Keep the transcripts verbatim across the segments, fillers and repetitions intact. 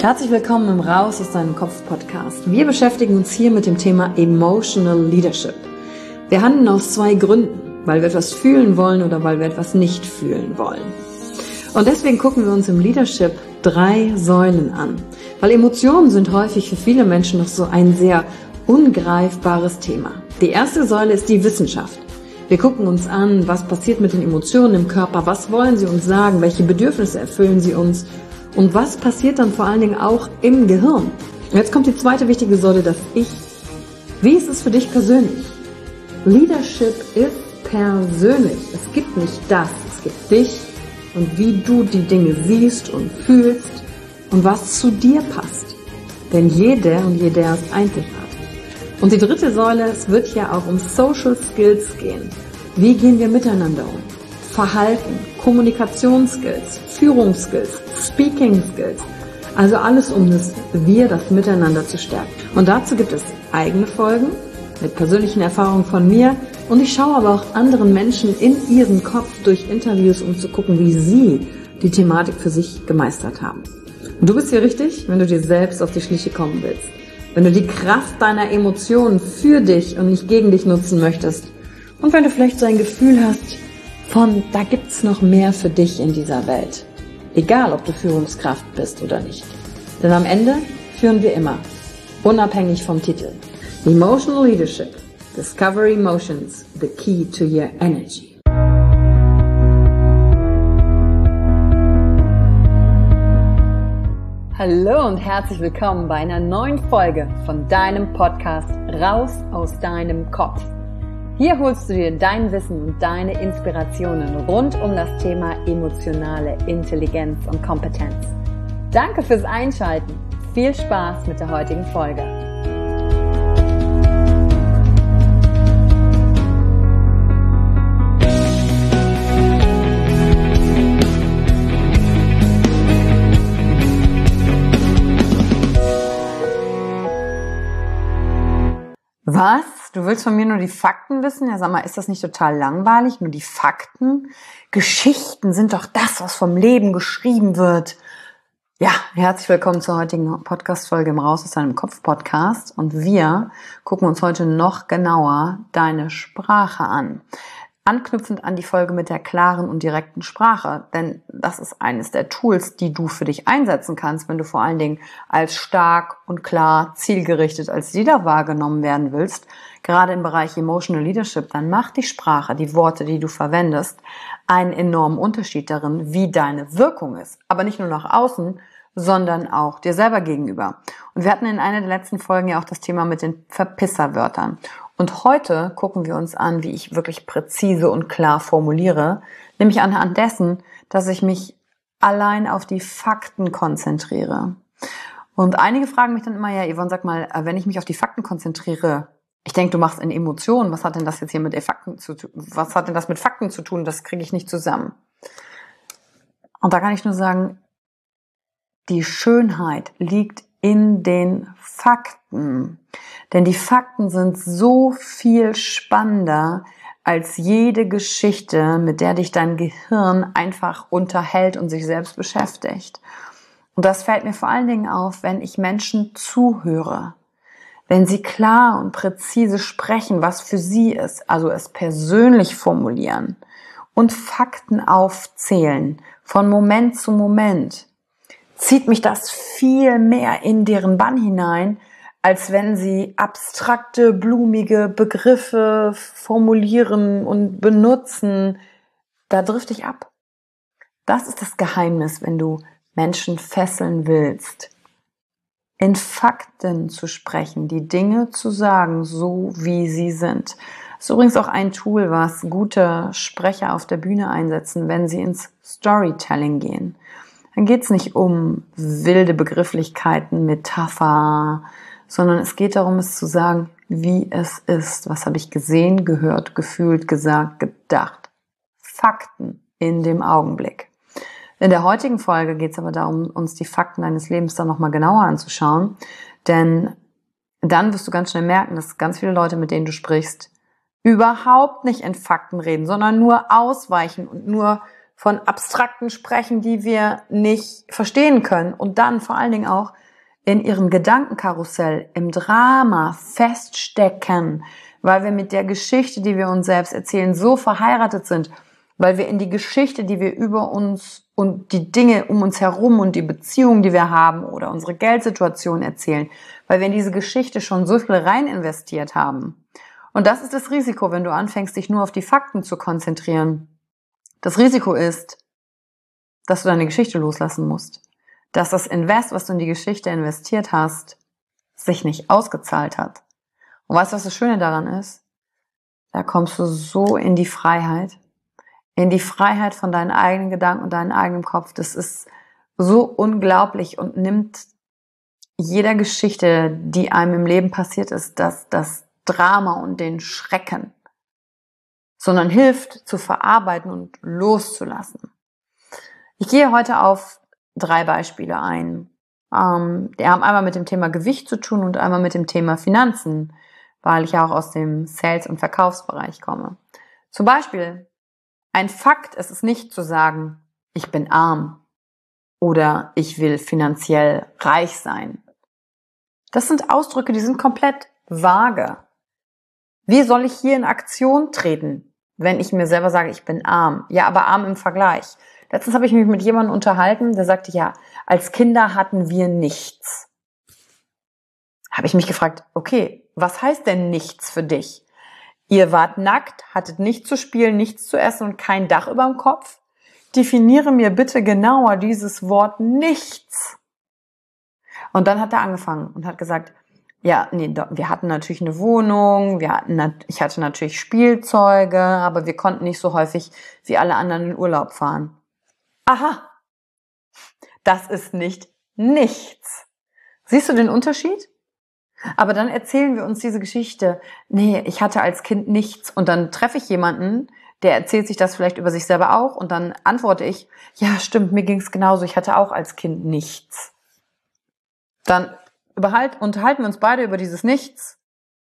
Herzlich willkommen im Raus aus deinem Kopf Podcast. Wir beschäftigen uns hier mit dem Thema Emotional Leadership. Wir handeln aus zwei Gründen, weil wir etwas fühlen wollen oder weil wir etwas nicht fühlen wollen. Und deswegen gucken wir uns im Leadership drei Säulen an, weil Emotionen sind häufig für viele Menschen noch so ein sehr ungreifbares Thema. Die erste Säule ist die Wissenschaft. Wir gucken uns an, was passiert mit den Emotionen im Körper, was wollen sie uns sagen, welche Bedürfnisse erfüllen sie uns und was passiert dann vor allen Dingen auch im Gehirn. Und jetzt kommt die zweite wichtige Säule, das Ich. Wie ist es für dich persönlich? Leadership ist persönlich. Es gibt nicht das, es gibt dich und wie du die Dinge siehst und fühlst und was zu dir passt. Denn jeder und jeder ist einzigartig. Und die dritte Säule, es wird ja auch um Social Skills gehen. Wie gehen wir miteinander um? Verhalten, Kommunikationsskills, Führungsskills, Speaking Skills. Also alles, um das Wir, das Miteinander zu stärken. Und dazu gibt es eigene Folgen mit persönlichen Erfahrungen von mir. Und ich schaue aber auch anderen Menschen in ihren Kopf durch Interviews, um zu gucken, wie sie die Thematik für sich gemeistert haben. Und du bist hier richtig, wenn du dir selbst auf die Schliche kommen willst. Wenn du die Kraft deiner Emotionen für dich und nicht gegen dich nutzen möchtest. Und wenn du vielleicht so ein Gefühl hast von, da gibt's noch mehr für dich in dieser Welt. Egal, ob du Führungskraft bist oder nicht. Denn am Ende führen wir immer, unabhängig vom Titel. Emotional Leadership. Discover Emotions, the key to your energy. Hallo und herzlich willkommen bei einer neuen Folge von deinem Podcast Raus aus deinem Kopf. Hier holst du dir dein Wissen und deine Inspirationen rund um das Thema emotionale Intelligenz und Kompetenz. Danke fürs Einschalten. Viel Spaß mit der heutigen Folge. Was? Du willst von mir nur die Fakten wissen? Ja, sag mal, ist das nicht total langweilig? Nur die Fakten? Geschichten sind doch das, was vom Leben geschrieben wird. Ja, herzlich willkommen zur heutigen Podcast-Folge im Raus aus deinem Kopf-Podcast. Und wir gucken uns heute noch genauer deine Sprache an. Anknüpfend an die Folge mit der klaren und direkten Sprache, denn das ist eines der Tools, die du für dich einsetzen kannst, wenn du vor allen Dingen als stark und klar, zielgerichtet als Leader wahrgenommen werden willst, gerade im Bereich Emotional Leadership, dann macht die Sprache, die Worte, die du verwendest, einen enormen Unterschied darin, wie deine Wirkung ist. Aber nicht nur nach außen, sondern auch dir selber gegenüber. Und wir hatten in einer der letzten Folgen ja auch das Thema mit den Verpisserwörtern. Und heute gucken wir uns an, wie ich wirklich präzise und klar formuliere, nämlich anhand dessen, dass ich mich allein auf die Fakten konzentriere. Und einige fragen mich dann immer, ja, Yvonne, sag mal, wenn ich mich auf die Fakten konzentriere, ich denke, du machst in Emotionen, was hat denn das jetzt hier mit den Fakten zu tun? Was hat denn das mit Fakten zu tun? Das kriege ich nicht zusammen. Und da kann ich nur sagen, die Schönheit liegt in den Fakten. Denn die Fakten sind so viel spannender als jede Geschichte, mit der dich dein Gehirn einfach unterhält und sich selbst beschäftigt. Und das fällt mir vor allen Dingen auf, wenn ich Menschen zuhöre. Wenn sie klar und präzise sprechen, was für sie ist, also es persönlich formulieren und Fakten aufzählen, von Moment zu Moment, zieht mich das viel mehr in deren Bann hinein, als wenn sie abstrakte, blumige Begriffe formulieren und benutzen. Da drifte ich ab. Das ist das Geheimnis, wenn du Menschen fesseln willst. In Fakten zu sprechen, die Dinge zu sagen, so wie sie sind. Das ist übrigens auch ein Tool, was gute Sprecher auf der Bühne einsetzen, wenn sie ins Storytelling gehen. Dann geht es nicht um wilde Begrifflichkeiten, Metapher, sondern es geht darum, es zu sagen, wie es ist. Was habe ich gesehen, gehört, gefühlt, gesagt, gedacht. Fakten in dem Augenblick. In der heutigen Folge geht es aber darum, uns die Fakten deines Lebens dann nochmal genauer anzuschauen. Denn dann wirst du ganz schnell merken, dass ganz viele Leute, mit denen du sprichst, überhaupt nicht in Fakten reden, sondern nur ausweichen und nur von Abstrakten sprechen, die wir nicht verstehen können und dann vor allen Dingen auch in ihrem Gedankenkarussell, im Drama feststecken, weil wir mit der Geschichte, die wir uns selbst erzählen, so verheiratet sind, weil wir in die Geschichte, die wir über uns und die Dinge um uns herum und die Beziehungen, die wir haben oder unsere Geldsituation erzählen, weil wir in diese Geschichte schon so viel rein investiert haben. Und das ist das Risiko, wenn du anfängst, dich nur auf die Fakten zu konzentrieren. Das Risiko ist, dass du deine Geschichte loslassen musst. Dass das Invest, was du in die Geschichte investiert hast, sich nicht ausgezahlt hat. Und weißt du, was das Schöne daran ist? Da kommst du so in die Freiheit. In die Freiheit von deinen eigenen Gedanken und deinem eigenen Kopf. Das ist so unglaublich und nimmt jeder Geschichte, die einem im Leben passiert ist, das, das Drama und den Schrecken, sondern hilft zu verarbeiten und loszulassen. Ich gehe heute auf drei Beispiele ein. Ähm, die haben einmal mit dem Thema Gewicht zu tun und einmal mit dem Thema Finanzen, weil ich ja auch aus dem Sales- und Verkaufsbereich komme. Zum Beispiel, ein Fakt ist es nicht zu sagen, ich bin arm oder ich will finanziell reich sein. Das sind Ausdrücke, die sind komplett vage. Wie soll ich hier in Aktion treten, wenn ich mir selber sage, ich bin arm? Ja, aber arm im Vergleich. Letztens habe ich mich mit jemandem unterhalten, der sagte, ja, als Kinder hatten wir nichts. Habe ich mich gefragt, okay, was heißt denn nichts für dich? Ihr wart nackt, hattet nichts zu spielen, nichts zu essen und kein Dach über dem Kopf? Definiere mir bitte genauer dieses Wort nichts. Und dann hat er angefangen und hat gesagt, ja, nee, wir hatten natürlich eine Wohnung, wir hatten, ich hatte natürlich Spielzeuge, aber wir konnten nicht so häufig wie alle anderen in den Urlaub fahren. Aha, das ist nicht nichts. Siehst du den Unterschied? Aber dann erzählen wir uns diese Geschichte, nee, ich hatte als Kind nichts. Und dann treffe ich jemanden, der erzählt sich das vielleicht über sich selber auch und dann antworte ich, ja stimmt, mir ging es genauso, ich hatte auch als Kind nichts. Dann überhalt, unterhalten wir uns beide über dieses Nichts,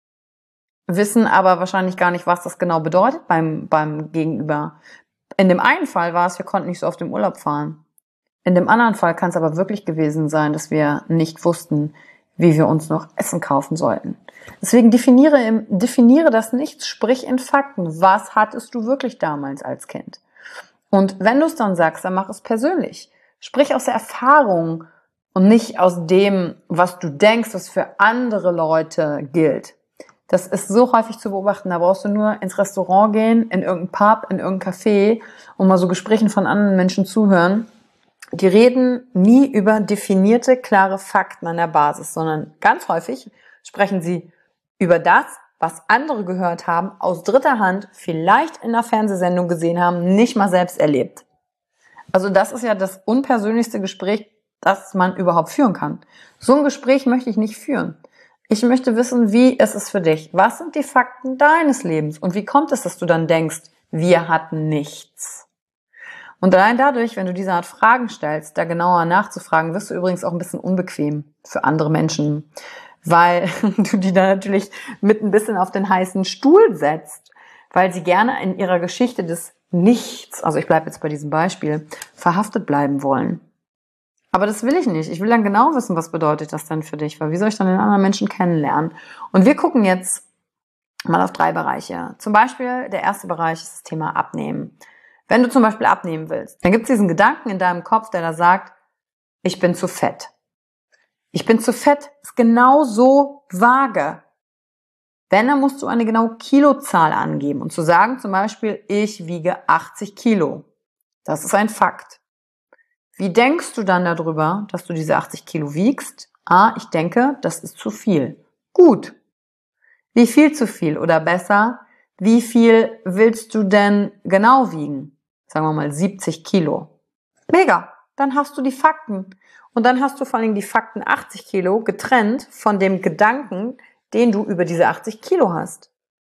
wissen aber wahrscheinlich gar nicht, was das genau bedeutet beim, beim Gegenüber. In dem einen Fall war es, wir konnten nicht so oft im Urlaub fahren. In dem anderen Fall kann es aber wirklich gewesen sein, dass wir nicht wussten, wie wir uns noch Essen kaufen sollten. Deswegen definiere, definiere das Nichts, sprich in Fakten. Was hattest du wirklich damals als Kind? Und wenn du es dann sagst, dann mach es persönlich. Sprich aus der Erfahrung und nicht aus dem, was du denkst, was für andere Leute gilt. Das ist so häufig zu beobachten. Da brauchst du nur ins Restaurant gehen, in irgendein Pub, in irgendein Café und mal so Gesprächen von anderen Menschen zuhören. Die reden nie über definierte, klare Fakten an der Basis, sondern ganz häufig sprechen sie über das, was andere gehört haben, aus dritter Hand, vielleicht in einer Fernsehsendung gesehen haben, nicht mal selbst erlebt. Also das ist ja das unpersönlichste Gespräch, das man überhaupt führen kann. So ein Gespräch möchte ich nicht führen. Ich möchte wissen, wie ist es für dich? Was sind die Fakten deines Lebens? Und wie kommt es, dass du dann denkst, wir hatten nichts? Und allein dadurch, wenn du diese Art Fragen stellst, da genauer nachzufragen, wirst du übrigens auch ein bisschen unbequem für andere Menschen, weil du die da natürlich mit ein bisschen auf den heißen Stuhl setzt, weil sie gerne in ihrer Geschichte des Nichts, also ich bleibe jetzt bei diesem Beispiel, verhaftet bleiben wollen. Aber das will ich nicht. Ich will dann genau wissen, was bedeutet das denn für dich, weil wie soll ich dann den anderen Menschen kennenlernen? Und wir gucken jetzt mal auf drei Bereiche. Zum Beispiel, der erste Bereich ist das Thema Abnehmen. Wenn du zum Beispiel abnehmen willst, dann gibt es diesen Gedanken in deinem Kopf, der da sagt, ich bin zu fett. Ich bin zu fett ist genauso vage. Wenn, dann musst du eine genaue Kilozahl angeben und zu sagen zum Beispiel, ich wiege achtzig Kilo. Das ist ein Fakt. Wie denkst du dann darüber, dass du diese achtzig Kilo wiegst? Ah, ich denke, das ist zu viel. Gut. Wie viel zu viel? Oder besser, wie viel willst du denn genau wiegen? Sagen wir mal siebzig Kilo. Mega. Dann hast du die Fakten. Und dann hast du vor allem die Fakten achtzig Kilo getrennt von dem Gedanken, den du über diese achtzig Kilo hast.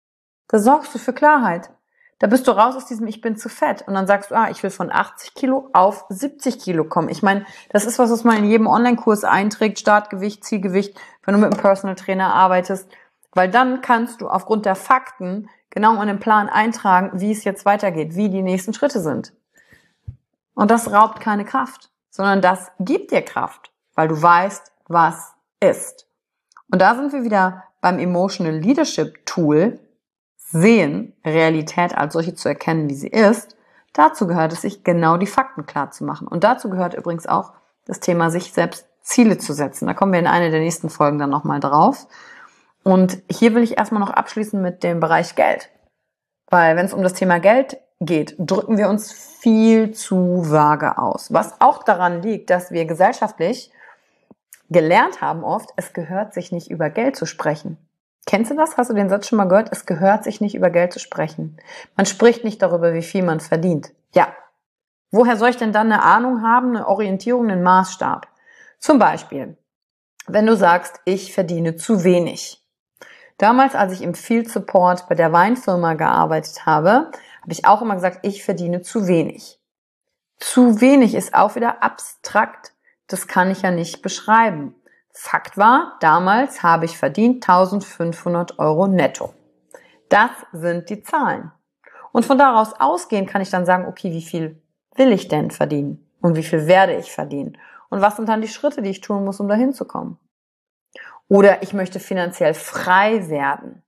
Da sorgst du für Klarheit. Da bist du raus aus diesem Ich bin zu fett. Und dann sagst du, ah, ich will von achtzig Kilo auf siebzig Kilo kommen. Ich meine, das ist was, was man in jedem Online-Kurs einträgt, Startgewicht, Zielgewicht, wenn du mit einem Personal Trainer arbeitest. Weil dann kannst du aufgrund der Fakten genau in den Plan eintragen, wie es jetzt weitergeht, wie die nächsten Schritte sind. Und das raubt keine Kraft, sondern das gibt dir Kraft, weil du weißt, was ist. Und da sind wir wieder beim Emotional Leadership Tool, sehen, Realität als solche zu erkennen, wie sie ist. Dazu gehört es, sich genau die Fakten klar zu machen. Und dazu gehört übrigens auch das Thema, sich selbst Ziele zu setzen. Da kommen wir in einer der nächsten Folgen dann nochmal drauf. Und hier will ich erstmal noch abschließen mit dem Bereich Geld. Weil wenn es um das Thema Geld geht, drücken wir uns viel zu vage aus. Was auch daran liegt, dass wir gesellschaftlich gelernt haben oft, es gehört sich nicht über Geld zu sprechen. Kennst du das? Hast du den Satz schon mal gehört? Es gehört sich nicht über Geld zu sprechen. Man spricht nicht darüber, wie viel man verdient. Ja. Woher soll ich denn dann eine Ahnung haben, eine Orientierung, einen Maßstab? Zum Beispiel, wenn du sagst, ich verdiene zu wenig. Damals, als ich im Field Support bei der Weinfirma gearbeitet habe, habe ich auch immer gesagt, ich verdiene zu wenig. Zu wenig ist auch wieder abstrakt. Das kann ich ja nicht beschreiben. Fakt war, damals habe ich verdient eintausendfünfhundert Euro netto. Das sind die Zahlen. Und von daraus ausgehend kann ich dann sagen, okay, wie viel will ich denn verdienen? Und wie viel werde ich verdienen? Und was sind dann die Schritte, die ich tun muss, um dahin zu kommen? Oder ich möchte finanziell frei werden.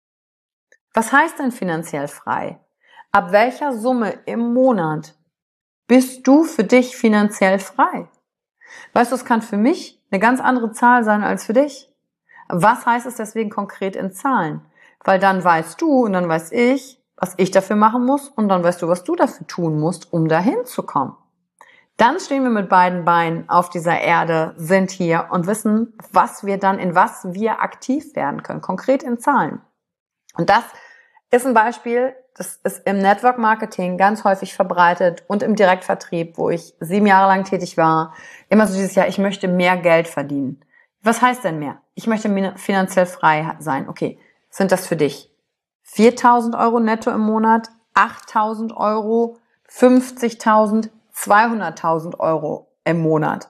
Was heißt denn finanziell frei? Ab welcher Summe im Monat bist du für dich finanziell frei? Weißt du, es kann für mich eine ganz andere Zahl sein als für dich. Was heißt es deswegen konkret in Zahlen? Weil dann weißt du und dann weiß ich, was ich dafür machen muss und dann weißt du, was du dafür tun musst, um dahin zu kommen. Dann stehen wir mit beiden Beinen auf dieser Erde, sind hier und wissen, was wir dann, in was wir aktiv werden können, konkret in Zahlen. Und das ist ein Beispiel, das ist im Network Marketing ganz häufig verbreitet und im Direktvertrieb, wo ich sieben Jahre lang tätig war, immer so dieses Jahr, ich möchte mehr Geld verdienen. Was heißt denn mehr? Ich möchte finanziell frei sein. Okay, sind das für dich viertausend Euro netto im Monat, achttausend Euro, fünfzigtausend, zweihunderttausend Euro im Monat?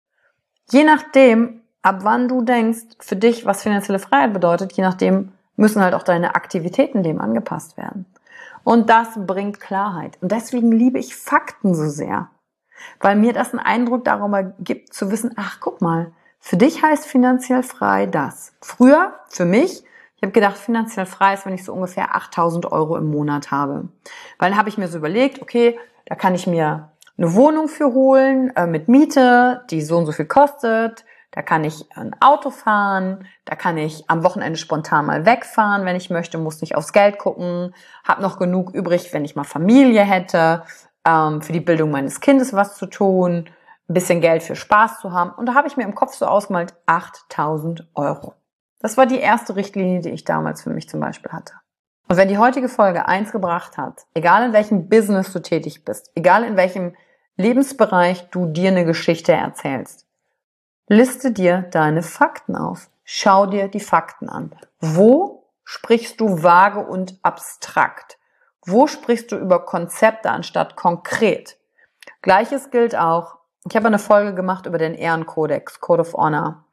Je nachdem, ab wann du denkst, für dich, was finanzielle Freiheit bedeutet, je nachdem müssen halt auch deine Aktivitäten dem angepasst werden. Und das bringt Klarheit. Und deswegen liebe ich Fakten so sehr. Weil mir das einen Eindruck darüber gibt, zu wissen, ach, guck mal, für dich heißt finanziell frei das. Früher, für mich, ich habe gedacht, finanziell frei ist, wenn ich so ungefähr achttausend Euro im Monat habe. Weil dann habe ich mir so überlegt, okay, da kann ich mir eine Wohnung für holen, äh, mit Miete, die so und so viel kostet. Da kann ich ein Auto fahren, da kann ich am Wochenende spontan mal wegfahren, wenn ich möchte, muss nicht aufs Geld gucken, habe noch genug übrig, wenn ich mal Familie hätte, ähm, für die Bildung meines Kindes was zu tun, ein bisschen Geld für Spaß zu haben. Und da habe ich mir im Kopf so ausgemalt, achttausend Euro. Das war die erste Richtlinie, die ich damals für mich zum Beispiel hatte. Und wenn die heutige Folge eins gebracht hat, egal in welchem Business du tätig bist, egal in welchem Lebensbereich du dir eine Geschichte erzählst, liste dir deine Fakten auf. Schau dir die Fakten an. Wo sprichst du vage und abstrakt? Wo sprichst du über Konzepte anstatt konkret? Gleiches gilt auch, ich habe eine Folge gemacht über den Ehrenkodex, Code of Honor,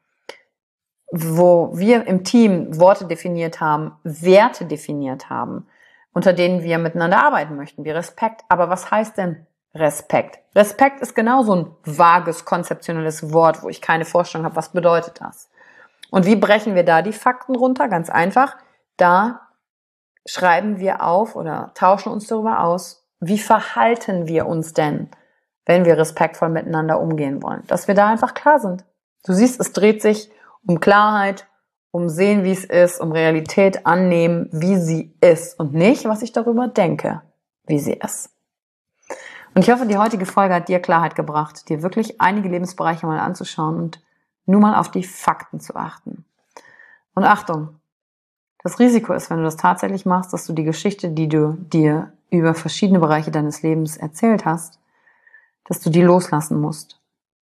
wo wir im Team Worte definiert haben, Werte definiert haben, unter denen wir miteinander arbeiten möchten, wie Respekt. Aber was heißt denn Respekt? Respekt ist genauso ein vages, konzeptionelles Wort, wo ich keine Vorstellung habe, was bedeutet das? Und wie brechen wir da die Fakten runter? Ganz einfach, da schreiben wir auf oder tauschen uns darüber aus, wie verhalten wir uns denn, wenn wir respektvoll miteinander umgehen wollen? Dass wir da einfach klar sind. Du siehst, es dreht sich um Klarheit, um sehen, wie es ist, um Realität annehmen, wie sie ist und nicht, was ich darüber denke, wie sie ist. Und ich hoffe, die heutige Folge hat dir Klarheit gebracht, dir wirklich einige Lebensbereiche mal anzuschauen und nur mal auf die Fakten zu achten. Und Achtung, das Risiko ist, wenn du das tatsächlich machst, dass du die Geschichte, die du dir über verschiedene Bereiche deines Lebens erzählt hast, dass du die loslassen musst.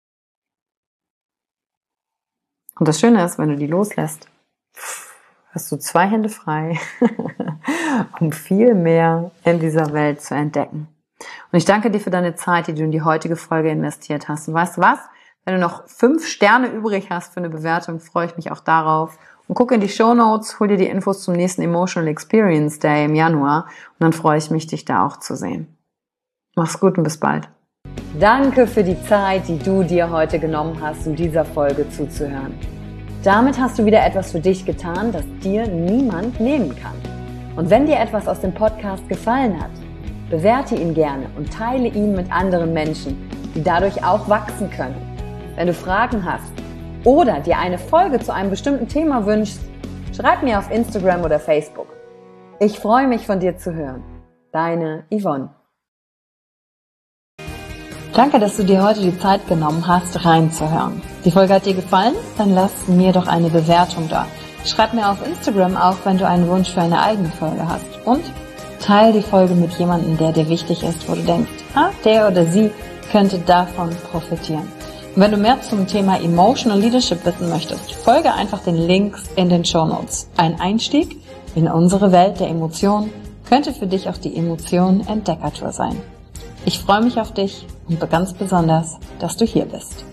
Und das Schöne ist, wenn du die loslässt, hast du zwei Hände frei, um viel mehr in dieser Welt zu entdecken. Und ich danke dir für deine Zeit, die du in die heutige Folge investiert hast. Und weißt du was? Wenn du noch fünf Sterne übrig hast für eine Bewertung, freue ich mich auch darauf. Und guck in die Shownotes, hol dir die Infos zum nächsten Emotional Experience Day im Januar. Und dann freue ich mich, dich da auch zu sehen. Mach's gut und bis bald. Danke für die Zeit, die du dir heute genommen hast, um dieser Folge zuzuhören. Damit hast du wieder etwas für dich getan, das dir niemand nehmen kann. Und wenn dir etwas aus dem Podcast gefallen hat, bewerte ihn gerne und teile ihn mit anderen Menschen, die dadurch auch wachsen können. Wenn du Fragen hast oder dir eine Folge zu einem bestimmten Thema wünschst, schreib mir auf Instagram oder Facebook. Ich freue mich, von dir zu hören. Deine Yvonne. Danke, dass du dir heute die Zeit genommen hast, reinzuhören. Die Folge hat dir gefallen? Dann lass mir doch eine Bewertung da. Schreib mir auf Instagram auch, wenn du einen Wunsch für eine eigene Folge hast. Und teile die Folge mit jemandem, der dir wichtig ist, wo du denkst, ah, der oder sie könnte davon profitieren. Und wenn du mehr zum Thema Emotional Leadership wissen möchtest, folge einfach den Links in den Shownotes. Ein Einstieg in unsere Welt der Emotionen könnte für dich auch die Emotionen Entdeckertour sein. Ich freue mich auf dich und ganz besonders, dass du hier bist.